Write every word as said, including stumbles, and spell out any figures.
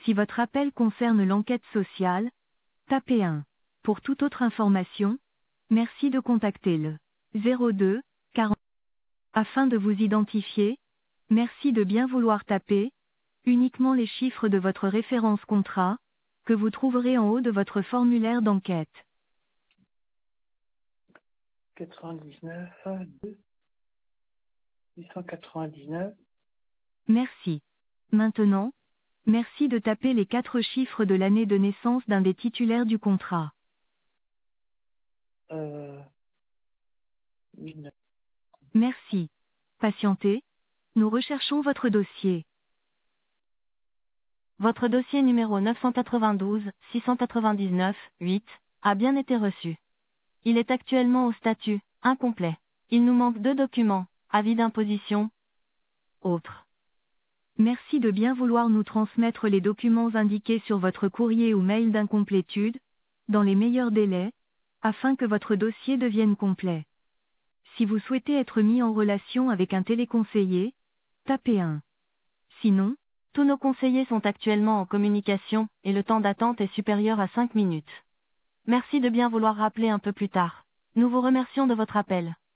Si votre appel concerne l'enquête sociale, tapez un. Pour toute autre information, merci de contacter le zéro deux quarante. Afin de vous identifier, merci de bien vouloir taper uniquement les chiffres de votre référence contrat, que vous trouverez en haut de votre formulaire d'enquête. quatre-vingt-dix-neuf, deux, huit cent quatre-vingt-dix-neuf. Merci. Maintenant, merci de taper les quatre chiffres de l'année de naissance d'un des titulaires du contrat. Euh, mille neuf cents. Merci. Patientez, nous recherchons votre dossier. Votre dossier numéro neuf cent quatre-vingt-douze six cent quatre-vingt-dix-neuf huit a bien été reçu. Il est actuellement au statut incomplet. Il nous manque deux documents, avis d'imposition, autres. Merci de bien vouloir nous transmettre les documents indiqués sur votre courrier ou mail d'incomplétude, dans les meilleurs délais, afin que votre dossier devienne complet. Si vous souhaitez être mis en relation avec un téléconseiller, tapez un. Sinon, tous nos conseillers sont actuellement en communication, et le temps d'attente est supérieur à cinq minutes. Merci de bien vouloir rappeler un peu plus tard. Nous vous remercions de votre appel.